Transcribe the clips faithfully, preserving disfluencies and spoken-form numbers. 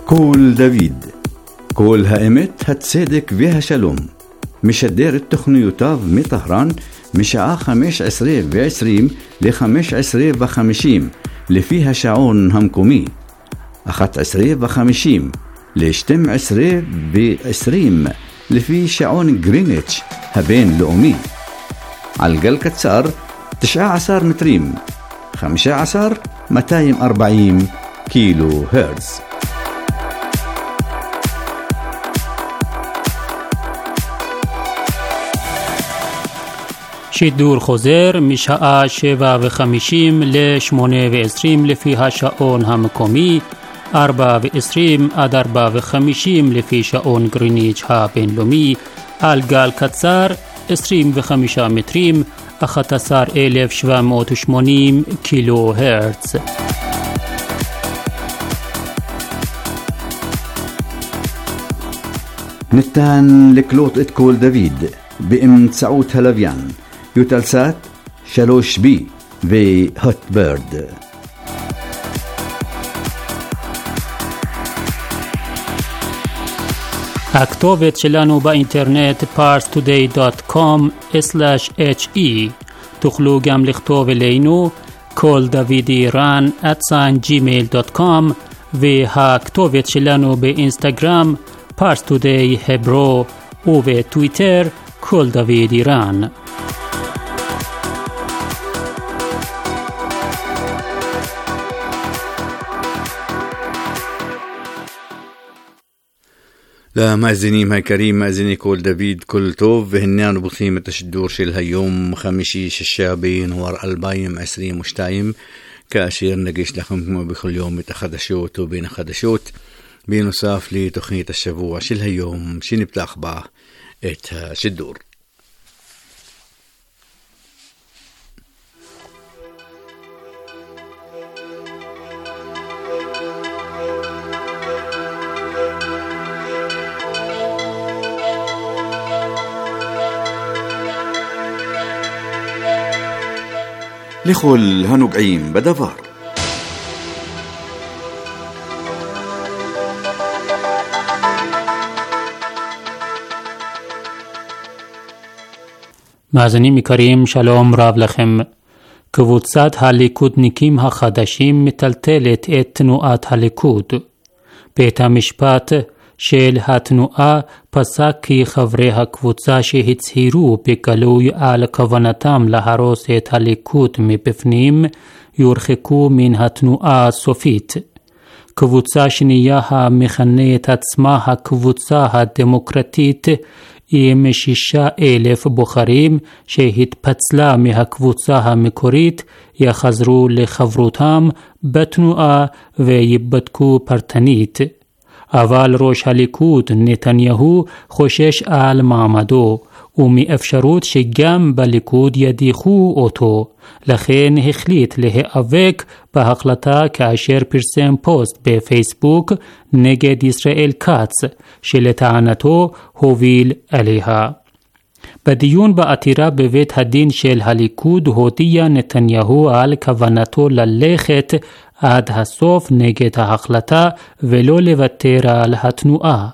קול דוד, קול האמת, הצדק והשלום, משדר את תוכניותיו מטהרן משעה חמש עשרה ועשרים ל-חמש עשרה וחמישים לפי השעון המקומי, אחת עשרה וחמישים ל-שתים עשרה ועשרים לפי שעון גריניץ' הבינלאומי, על גל קצר תשע עשרה מטרים, חמש עשרה מאתיים וארבעים קילו הרץ. שידור חוזר משעה שבע וחמישים לשמונה ועשרים לפי השעון המקומי, ארבע ועשרים עד ארבע וחמישים לפי שעון גריניץ' הבינלאומי, על גל קצר עשרים וחמישה מטרים, אחת עשרה אלף שבע מאות ושמונים קילו הרץ. ניתן לקלוט את קול דוד באמצעות הלוויין יוטלסאט שלוש בי והוטברד. הכתובת שלנו באינטרנט פארס טודיי דוט קום סלאש אייץ' אי. תוכלו גם לכתוב אלינו קול דוד איראן את ג'ימייל דוט קום, והכתובת שלנו באינסטגרם פארס טודיי הברו, ובטוויטר קול דוד איראן. למאזינים היקרים, מאזיני קול דוד, כל טוב, והנה פותחים את השידור של היום חמישי שישה בינואר אלפיים עשרים ושתיים, כאשר נגיש לכם כמו בכל יום את החדשות ובין החדשות, בנוסף לתוכנית השבוע של היום שנפתח בה את השידור. לכל הנוגעים בדבר. מאזינים יקרים, שלום רב לכם. קבוצת הליכודניקים החדשים מטלטלת את תנועת הליכוד. בית המשפט של התנועה פסק כי חברי הקבוצה שהצהירו בגלוי על כוונתם להרוס את הליכוד מבפנים יורחקו מן התנועה הסופית. קבוצה שנייה המכנה את עצמה הקבוצה הדמוקרטית עם שישה אלף בוחרים שהתפצלה מהקבוצה המקורית יחזרו לחברותם בתנועה ויבדקו פרטנית. אבל ראש הליכוד נתניהו חושש על מעמדו ומאפשרות שגם בליכוד ידיחו אותו, לכן החליט להיאבק בהחלטה כאשר פרסם פוסט בפייסבוק נגד ישראל כץ שלטענתו הוביל אליה. בדיון בעתירה בבית הדין של הליכוד הודיע נתניהו על כוונתו ללכת עד הסוף נגד ההחלטה ולא לוותר על התנועה.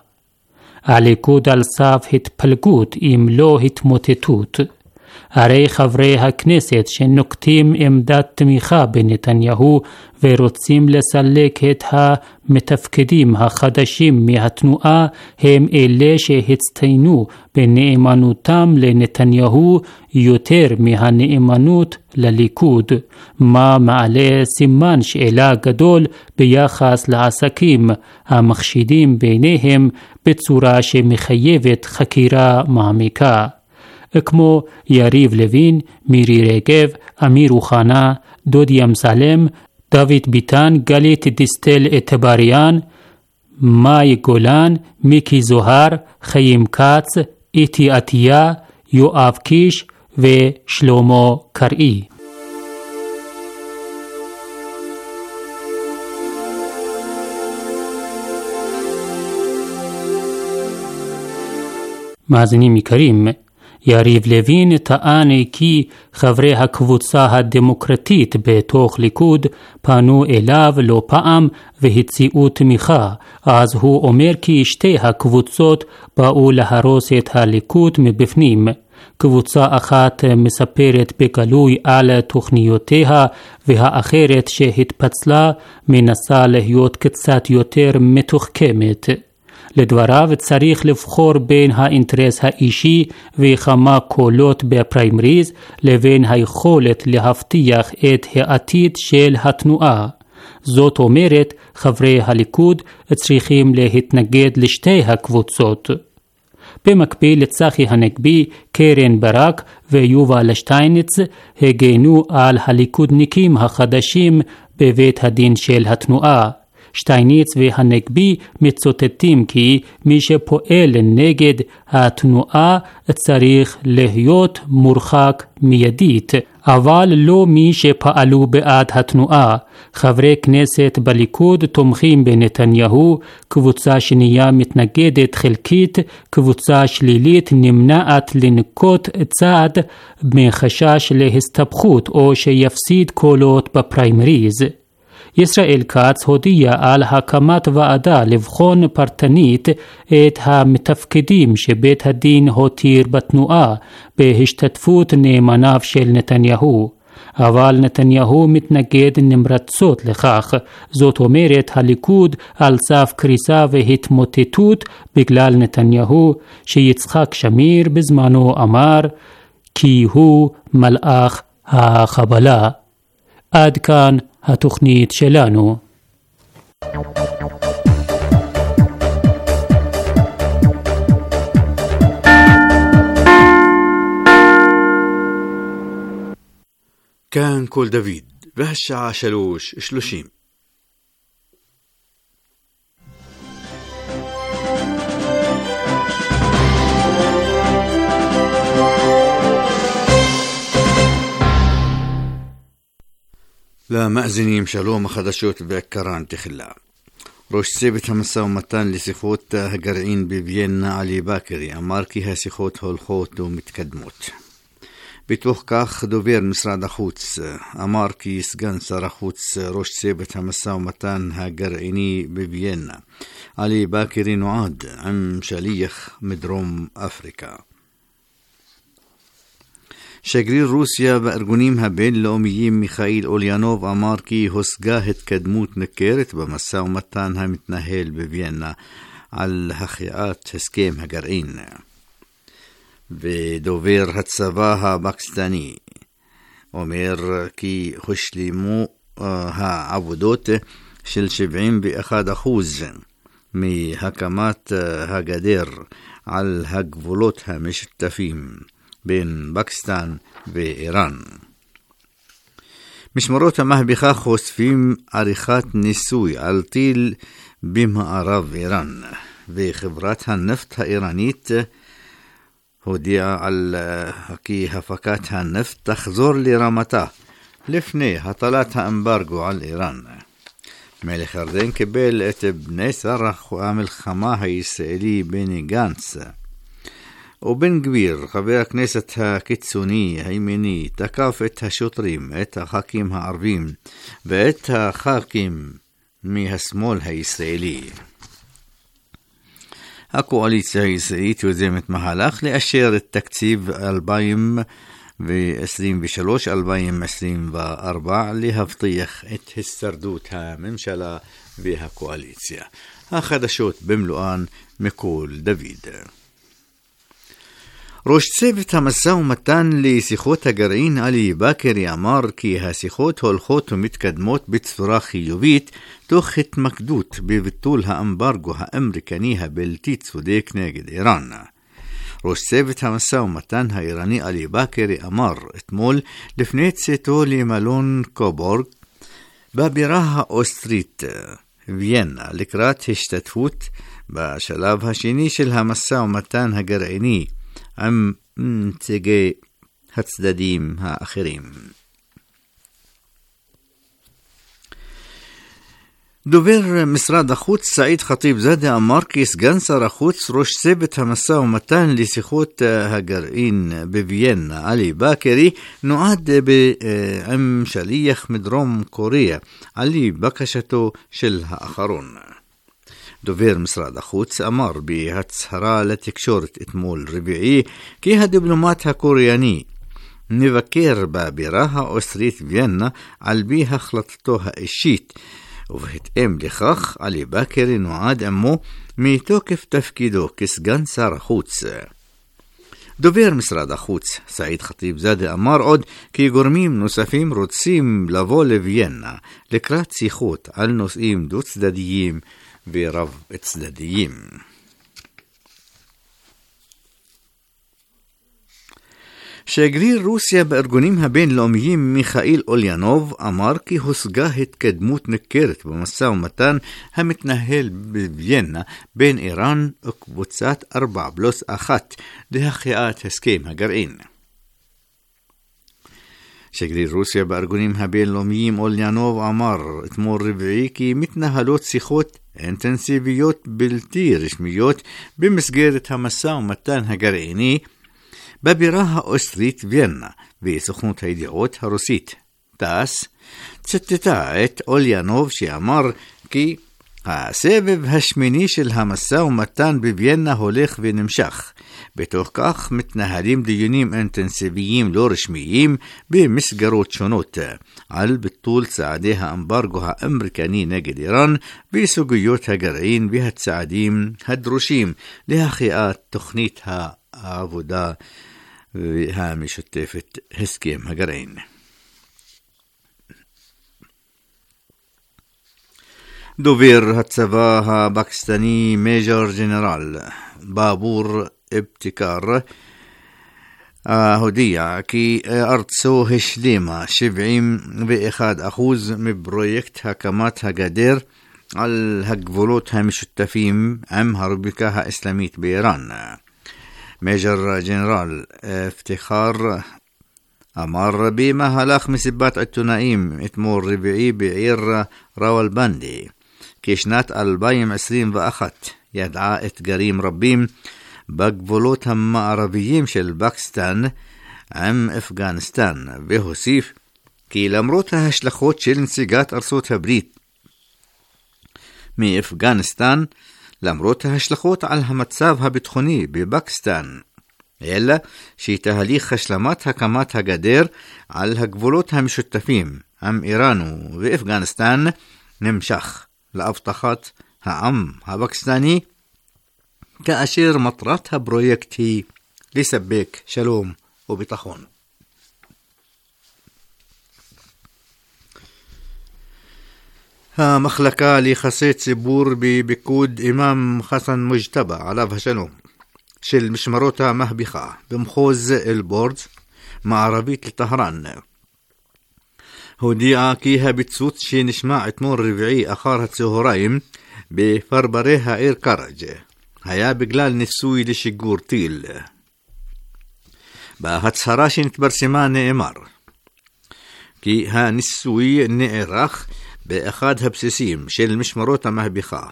הליכוד על סף התפלגות אם לא התמוטטות. הרי חברי הכנסת שנוקטים עמדת תמיכה בנתניהו ורוצים לסלק את המתפקדים החדשים מהתנועה הם אלה שהצטיינו בנאמנותם לנתניהו יותר מהנאמנות לליכוד, מה מעלה סימן שאלה גדול ביחס לעסקים המחשידים ביניהם בצורה שמחייבת חקירה מעמיקה. כמו יריב לוין, מירי רגב, אמיר אוחנה, דודי אמסלם, דוד ביטן, גלית דיסטל אטבריאן, מאי גולן, מיקי זוהר, חיים כץ, איתי עטיה, יואב קיש ושלמה קראי. מאזינים יקרים, יריב לוין טען כי חברי הקבוצה הדמוקרטית בתוך ליכוד פנו אליו לא פעם והציעו תמיכה, אז הוא אומר כי שתי הקבוצות באו להרוס את הליכוד מבפנים. קבוצה אחת מספרת בגלוי על תוכניותיה, והאחרת שהתפצלה מנסה להיות קצת יותר מתוחכמת. לדבריו צריך לבחור בין האינטרס האישי וכמה קולות בפריימריז לבין היכולת להבטיח את העתיד של התנועה. זאת אומרת, חברי הליכוד צריכים להתנגד לשתי הקבוצות. במקביל לצחי הנגבי, קרן ברק ויובל שטייניץ הגנו על הליכודניקים החדשים בבית הדין של התנועה. שטייניץ והנגבי מצוטטים כי מי שפועל נגד התנועה צריך להיות מורחק מיידית, אבל לא מי שפעלו בעד התנועה. חברי כנסת בליכוד תומכים בנתניהו, קבוצה שנייה מתנגדת חלקית, קבוצה שלילית נמנעת לנקוט צעד מחשש להסתבכות או שיפסיד קולות בפריימריז. ישראל כץ הודיע על הקמת ועדה לבחון פרטנית את המתפקדים שבית הדין הותיר בתנועה בהשתתפות נאמניו של נתניהו. אבל נתניהו מתנגד נמרצות לכך. זאת אומרת, הליכוד על סף קריסה והתמוטטות בגלל נתניהו, שיצחק שמיר בזמנו אמר כי הוא מלאך החבלה. עד כאן התוכנית שלנו. כאן כל דוד, והשעה שלוש שלושים. למאזינים שלום, החדשות בעיקרן תחילה. ראש צוות המשא ומתן לשיחות הגרעין בוויינה עלי באקרי אמר כי השיחות הולכות ומתקדמות. בתוך כך דובר משרד החוץ אמר כי סגן שר החוץ ראש צוות המשא ומתן הגרעיני בוויינה עלי באקרי נועד עם שליח מדרום אפריקה. שגריר רוסיה בארגונים הבינלאומיים מיכאיל אוליאנוב אמר כי הושגה התקדמות ניכרת במשא ומתן המתנהל בוויינה על החייאת הסכם הגרעין. ודובר הצבא הפקיסטני אומר כי הושלמו העבודות של שבעים ואחד אחוז מהקמת הגדר על הגבולות המשותפים בין פקיסטן ואיראן. משמרות המהפכה חושפים עריכת ניסוי על טיל במערב איראן, וחברת הנפט האיראנית הודיעה על כי הפקת הנפט תחזור לרמתה לפני הטלת האמברגו על איראן. מלך ירדן קיבל את בני שר המלחמה הישראלי בני גנץ, ובן גביר, חבר הכנסת הקיצוני הימני, תקף את השוטרים, את הח"כים הערבים ואת הח"כים מהשמאל הישראלי. הקואליציה הישראלית יוזמת מהלך לאשר את תקציב אלפיים עשרים ושלוש אלפיים עשרים וארבע להבטיח את הישרדות הממשלה והקואליציה. החדשות במלואן מכל דוד. ראש צוות המשא ומתן לשיחות הגרעין עלי באקרי אמר כי השיחות הולכות ומתקדמות בצורה חיובית תוך התמקדות בביטול האמברגו האמריקני הבלתי צודק נגד איראן. ראש צוות המשא ומתן האיראני עלי באקרי אמר אתמול לפני צאתו למלון קובורג בבירה האוסטרית ויינה לקראת השתתפות בשלב השני של המשא ומתן הגרעיני עם נציגי הצדדים האחרים. דובר משרד החוץ סעיד חטיב זאדה אמר כי סגן שר החוץ ראש צוות המשא ומתן לשיחות הגרעין בוויינה עלי באקרי נועד עם שליח מדרום קוריאה עלי בקשתו של האחרון. דובר משרד החוץ אמר בהצהרה לתקשורת אתמול רביעי כי הדיפלומט הקוריאני מבקר בבירה האוסטרית ויינה על פי החלטתו האישית, ובהתאם לכך עלי באקרי נועד עמו מתוקף תפקידו כסגן שר החוץ. דובר משרד החוץ סעיד חטיב זאדה אמר עוד כי גורמים נוספים רוצים לבוא לוויינה לקראת שיחות על נושאים דו צדדיים ורב צדדיים. שגריר רוסיה בארגונים הבינלאומיים מיכאיל אוליאנוב אמר כי הושגה התקדמות ניכרת במשא ומתן המתנהל בוויינה בין איראן וקבוצת ארבע פלוס אחת להחייאת הסכם הגרעין. שגריר רוסיה בארגונים הבינלאומיים אוליאנוב אמר אתמול רביעי כי מתנהלות שיחות אינטנסיביות בלתי רשמיות במסגרת המשא ומתן הגרעיני בבירה האוסטרית ויינה, וסוכנות הידיעות הרוסית טאס צטטה את אוליאנוב שאמר כי הסבב השמיני של המשא ומתן בוויינה הולך ונמשך. בתוך כך מתנהלים דיונים אינטנסיביים לא רשמיים במסגרות שונות על ביטול צעדי האמברגו האמריקני נגד איראן בסוגיות הגרעין והצעדים הדרושים להחייאת תוכנית העבודה המשותפת הסכם הגרעין. דובר הצבא הפקיסטני מייג'ור ג'נרל באבור אבטיקר הודיע כי ארצו השלימה שבעים ואחד אחוז מפרויקט הקמת הגדר על הגבולות המשותפים עם הרפובליקה האסלאמית באיראן. מייג'ור ג'נרל אבטיקר אמר במהלך מסיבת עיתונאים אתמול רביעי בעיר ראולבנדי כי שנת אלפיים עשרים ואחת ידעה אתגרים רבים בגבולות המערביים של פקיסטן עם אפגניסטן, והוסיף כי למרות ההשלכות של נסיגת ארצות הברית מאפגניסטן, למרות ההשלכות על המצב הביטחוני בפקיסטן, אלא שתהליך השלמת הקמת הגדר על הגבולות המשותפים עם איראן ואפגניסטן נמשך להבטחת העם הפקיסטני, כאשר מטרת הפרויקט היא לספק שלום וביטחון. המחלקה ליחסי ציבור בפיקוד אימאם חסן מוג'תבא עליו השלום של משמרות המהפכה במחוז אל-בורז מערבית לטהרן הודיעה כי הפיצוץ שנשמע אתמול רביעי אחר הצהריים בפרברי העיר קראג' היה בגלל ניסוי לשיגור טיל. בהצהרה שנתפרסמה נאמר כי הניסוי נערך באחד הבסיסים של משמרות המהפכה.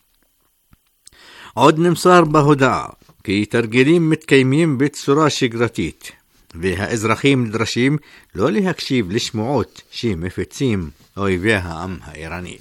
עוד נמסר בהודעה כי תרגילים מתקיימים בצורה שגרתית, והאזרחים נדרשים לא להקשיב לשמועות שמפיצים אויבי העם האיראני.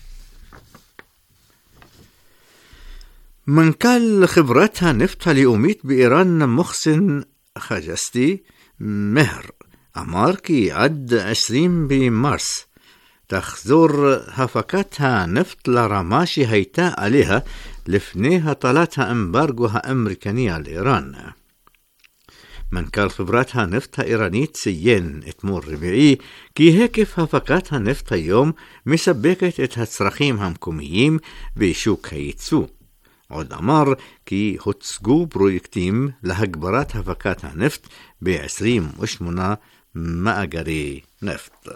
מנכ"ל חברת הנפט הלאומית באיראן מוחסן חג'סטי מהר אמר כי עד עשרים במרס תחזור הפקת הנפט לרמה שהייתה עליה לפני הטלת האמברגו האמריקני על איראן. מנכ"ל חברת הנפט האיראנית ציין אתמול רביעי כי היקף הפקת הנפט היום מספקת את הצרכים המקומיים בשוק הייצוא. עוד אמר כי הוצגו פרויקטים להגברת הפקת הנפט ב-עשרים ושמונה מאגרי נפט.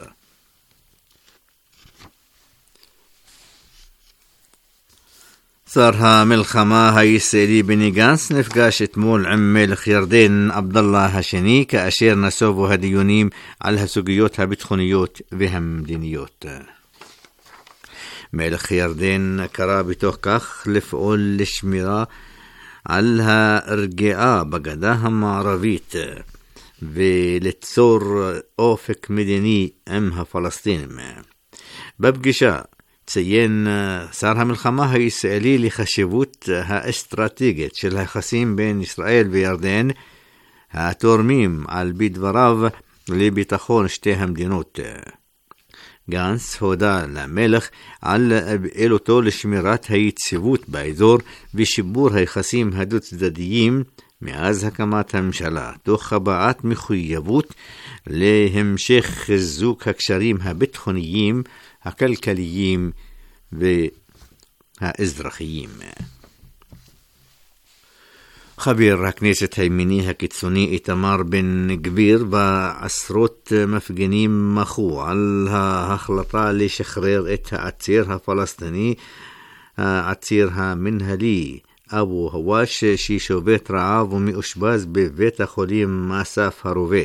שר המלחמה הישראלי בני גנץ נפגש אתמול עם מלך ירדן עבדאללה השני כאשר נסובו הדיונים על הסוגיות הביטחוניות והמדיניות. מלך ירדן קרא בתוך כך לפעול לשמירה על הרגיעה בגדה המערבית וליצור אופק מדיני עם הפלסטינים. בפגישה ציין שר המלחמה הישראלי לחשיבות האסטרטגית של היחסים בין ישראל וירדן, התורמים על פי דבריו לביטחון שתי המדינות. גנץ הודה למלך על פעילותו לשמירת היציבות באזור ושיפור היחסים הדו-צדדיים מאז הקמת הממשלה, תוך הבעת מחויבות להמשך חיזוק הקשרים הביטחוניים, הכלכליים והאזרחיים. חבר הכנסת הימני הקיצוני איתמר בן גביר ועשרות מפגינים מחו על ההחלטה לשחרר את העציר הפלסטיני, העציר המנהלי אבו הואש, ששובת רעב ומאושפז בבית החולים אסף הרופא.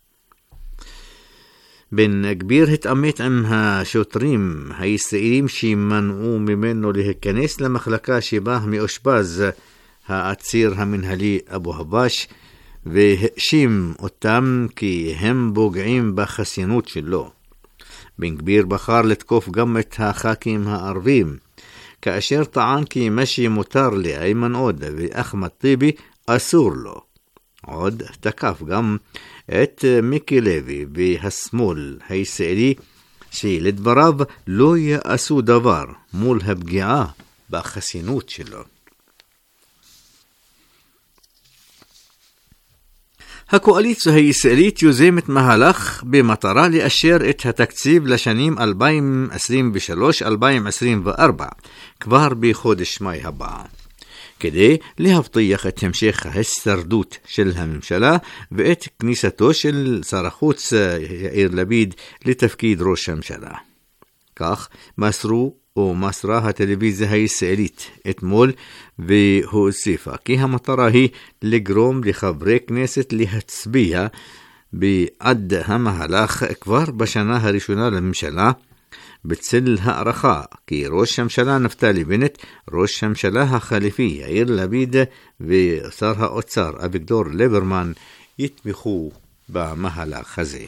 בן גביר התעמת עם השוטרים הישראלים שמנעו ממנו להיכנס למחלקה שבה מאושפז העציר המנהלי אבו הואש, והאשים אותם כי הם פוגעים בחסינות שלו. בן גביר בחר לתקוף גם את הח"כים הערבים, כאשר טען כי מה שמותר לאיימן עודה ואחמד טיבי אסור לו. עוד תקף גם את מיקי לוי והשמאל הישראלי, שלדבריו לא יעשו דבר מול הפגיעה בחסינות שלו. הקואליציה הישראלית יוזמת מהלך במטרה לאשר את התקציב לשנים אלפיים עשרים ושלוש אלפיים עשרים וארבע כבר בחודש מאי הבא, כדי להבטיח את המשך ההישרדות של הממשלה ואת כניסתו של שר החוץ יאיר לפיד לתפקיד ראש הממשלה. כך מסרו או מסרה הטלוויזיה הישראלית אתמול, והוסיפה כי המטרה היא לגרום לחברי כנסת להצביע בעד המהלך כבר בשנה הראשונה לממשלה, בצל הערכה כי ראש הממשלה נפתלי בנט, ראש הממשלה החליפי יאיר לפיד ושר האוצר אביגדור ליברמן יתמכו במהלך הזה.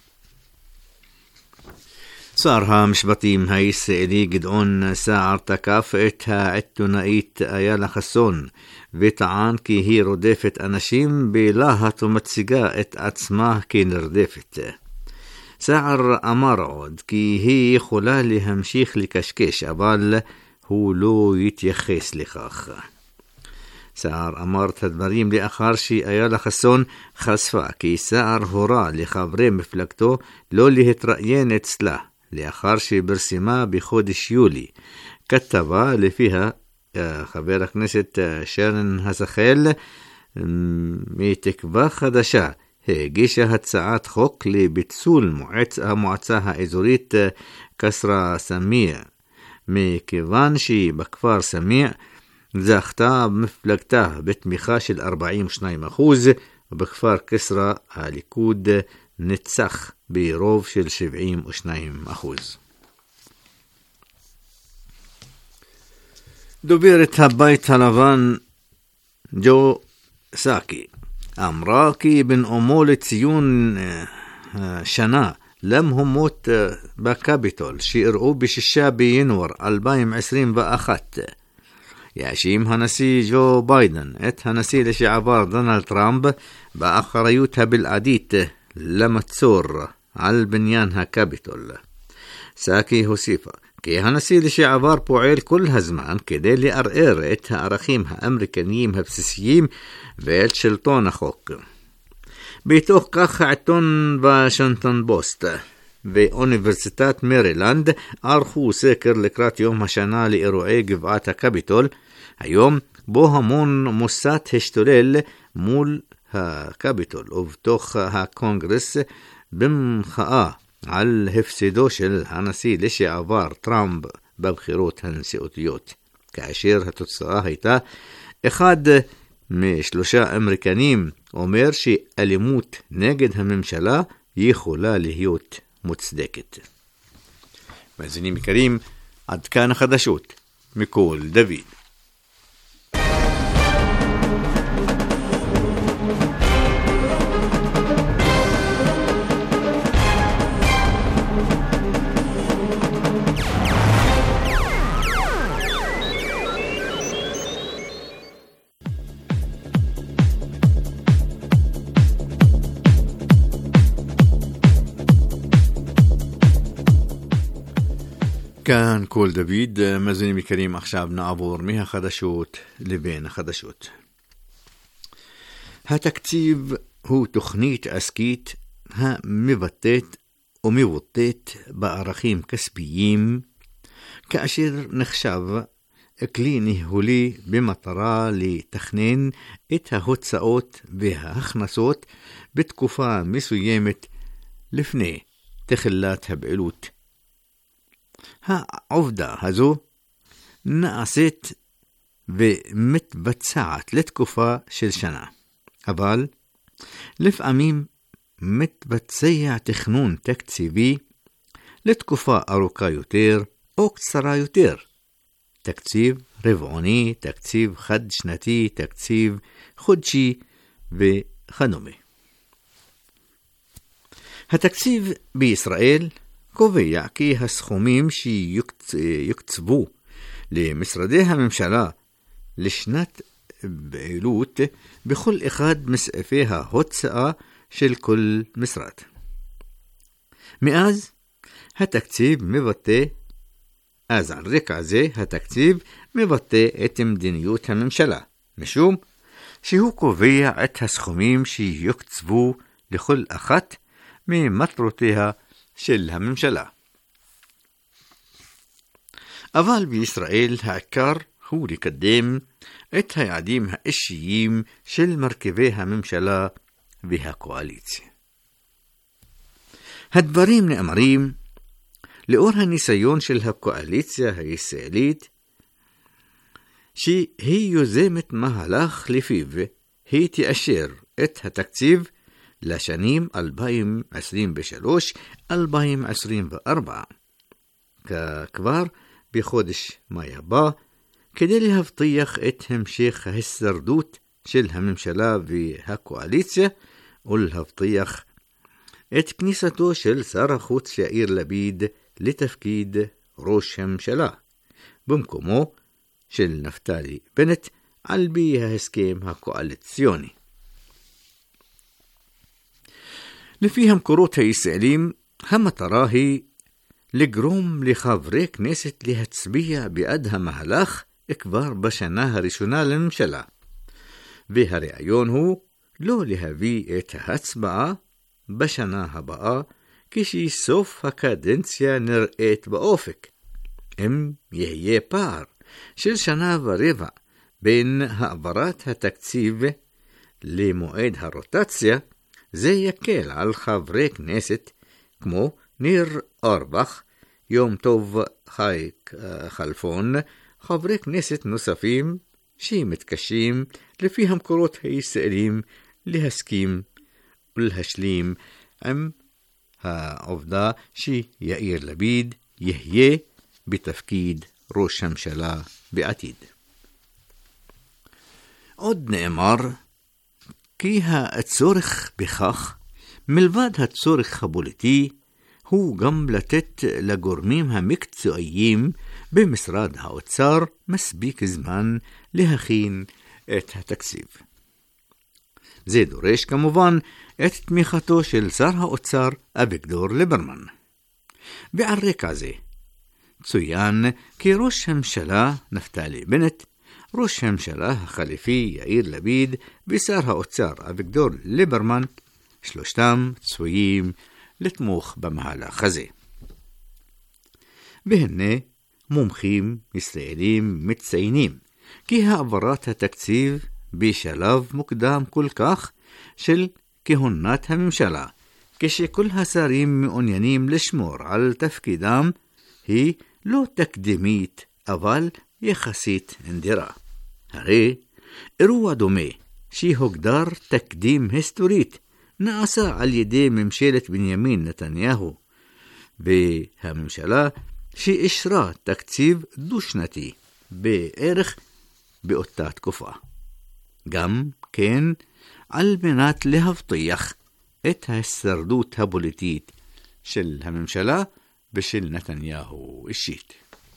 שר המשפטים הישראלי גדעון סער תקף את העיתונאית איילה חסון וטען כי היא רודפת אנשים בלהט ומציגה את עצמה כנרדפת. סער אמר עוד כי היא יכולה להמשיך לקשקש, אבל הוא לא יתייחס לכך. סער אמר את הדברים לאחר שאיילה חסון חשפה כי סער הורה לחברי מפלגתו לא להתראיין אצלה, לאחר שפרסמה בחודש יולי כתבה לפיה חבר הכנסת שרן השכל מתקווה חדשה הגישה הצעת חוק לביטול המועצה האזורית כסרא סמיע, מכיוון שבכפר סמיע זכתה מפלגתה בתמיכה של ארבעים ושניים אחוז, ובכפר כסרא הליכוד ניצח ברוב של שבעים ושניים אחוז. דוברת הבית הלבן ג'ו סאקי אמרה כי בנאומו לציון שנה למהומות בקפיטול שאירעו בשישה בינואר אלפיים עשרים ואחת, יאשים הנשיא ג'ו ביידן את הנשיא לשעבר דונלד טראמפ באחריות הבלעדית למצור על בניין הקפיטול. סאקי הוסיפה כי הנשיא לשעבר פועל כל הזמן כדי לערער את הערכים האמריקניים הבסיסיים ואת שלטון החוק. בתוך כך העיתון וושינגטון פוסט ואוניברסיטת מרילנד ערכו סקר לקראת יום השנה לאירועי גבעת הקפיטול, היום בו המון מוסת השתולל מול הקפיטול ובתוך הקונגרס במחאה על הפסדו של הנשיא לשעבר טראמפ בבחירות הנשיאותיות, כאשר התוצאה הייתה אחד משלושה אמריקנים אומר שאלימות נגד הממשלה יכולה להיות מוצדקת. מאזינים יקרים, עד כאן החדשות מכל דוד. כאן כל דוד, מאזינים יקרים, עכשיו נעבור מהחדשות לבין החדשות. התקציב הוא תוכנית עסקית המבטאת ומבוטאת בערכים כספיים, כאשר נחשב כלי ניהולי במטרה לתכנן את ההוצאות וההכנסות בתקופה מסוימת לפני תחילת הפעילות. העובדה הזו נעשית ומתבצעת לתקופה של שנה, אבל לפעמים מתבצע תכנון תקציבי לתקופה ארוכה יותר או קצרה יותר, תקציב רבעוני, תקציב חד שנתי, תקציב חודשי וכדומה. התקציב בישראל קובע כי הסכומים שיוקצבו למשרדי הממשלה לשנת פעילות בכל אחד מסעיפי ההוצאה של כל משרד. מאז התקציב מבטא, אז על רקע זה התקציב מבטא את מדיניות הממשלה, משום שהוא קובע את הסכומים שיוקצבו לכל אחת ממטרותיה של הממשלה. אבל בישראל העיקר הוא לקדם את היעדים האישיים של מרכיבי הממשלה והקואליציה. הדברים נאמרים לאור הניסיון של הקואליציה הישראלית, שהיא יוזמת מהלך לפיו היא תאשר את התקציב לשנים אלפיים עשרים ושלוש עד אלפיים עשרים וארבע, כבר בחודש מאי הבא, כדי להבטיח את המשך ההישרדות של הממשלה והקואליציה, ולהבטיח את כניסתו של שר החוץ יאיר לפיד לתפקיד ראש הממשלה, במקומו של נפתלי בנט, על פי ההסכם הקואליציוני. לפי המקורות הישראלים, המטרה היא לגרום לחברי כנסת להצביע בעד המהלך כבר בשנה הראשונה לממשלה, והרעיון הוא לא להביא את ההצבעה בשנה הבאה כשסוף הקדנציה נראית באופק. אם יהיה פער של שנה ורבע בין העברת התקציב למועד הרוטציה, זה יקל על חברי כנסת כמו ניר אורבך, יום טוב חי חלפון, חברי כנסת נוספים שמתקשים לפי המקורות הישראלים להסכים ולהשלים עם העובדה שיאיר לפיד יהיה בתפקיד ראש הממשלה בעתיד. עוד נאמר כי הצורך בכך, מלבד הצורך הפוליטי, הוא גם לתת לגורמים המקצועיים במשרד האוצר מספיק זמן להכין את התקציב. זה דורש כמובן את תמיכתו של שר האוצר אביגדור ליברמן. ועל רקע זה צוין כי ראש הממשלה נפתלי בנט, ראש הממשלה החליפי יאיר לפיד ושר האוצר אביגדור ליברמן, שלושתם צפויים לתמוך במהלך הזה. והנה מומחים ישראלים מציינים כי העברת התקציב בשלב מוקדם כל כך של כהונת הממשלה, כשכל השרים מעוניינים לשמור על תפקידם, היא לא תקדימית אבל יחסית נדירה. הרי אירוע דומה שהוגדר תקדים היסטורית נעשה על ידי ממשלת בנימין נתניהו והממשלה שאישרה תקציב דו-שנתי בערך באותה תקופה. גם כן על מנת להבטיח את ההישרדות הפוליטית של הממשלה ושל נתניהו אישית.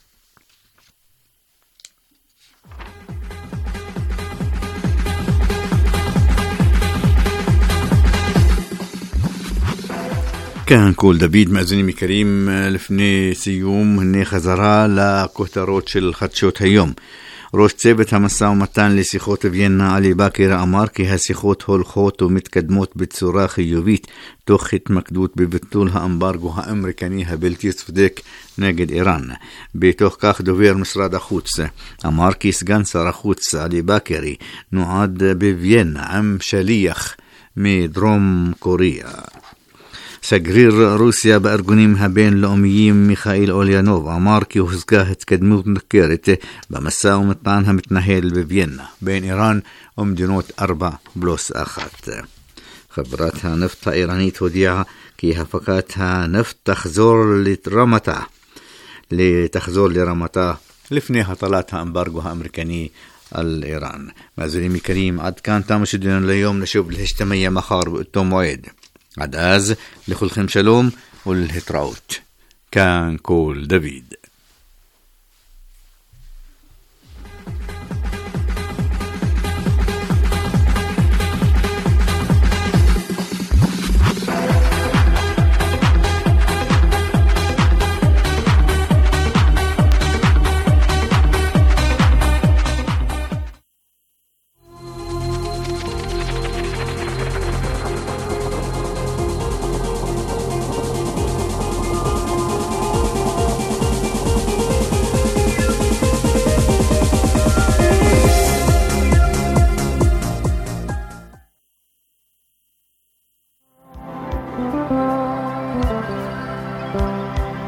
כאן כל דוד, מאזינים יקרים, לפני סיום הנה חזרה לכותרות של חדשות היום. ראש צוות המשא ומתן לשיחות ויאנה עלי באקר אמר כי השיחות הולכות ומתקדמות בצורה חיובית תוך התמקדות בביטול האמברגו האמריקני הבלתי צודק נגד איראן. בתוך כך דובר משרד החוץ אמר כי סגן שר החוץ עלי באקרי נועד בוויאנה עם שליח מדרום קוריאה. שגריר רוסיה בארגונים הבינלאומיים מיכאיל אוליאנוב אמר כי הושגה התקדמות ניכרת במשא ומתן המתנהל בוויאנה בין איראן ומדינות ארבע פלוס אחת. חברת הנפט האיראנית הודיעה כי הפקת הנפט תחזור לרמתה, לתחזור לרמתה לפני הטלת האמברגו האמריקני על איראן. מאזינים יקרים, עד כאן תם שידורנו ליום, נשוב להשתמע מחר באותו מועד. עד אז, לכולכם שלום ולהתראות. כאן כל דוד.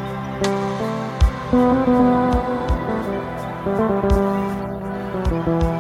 Thank you.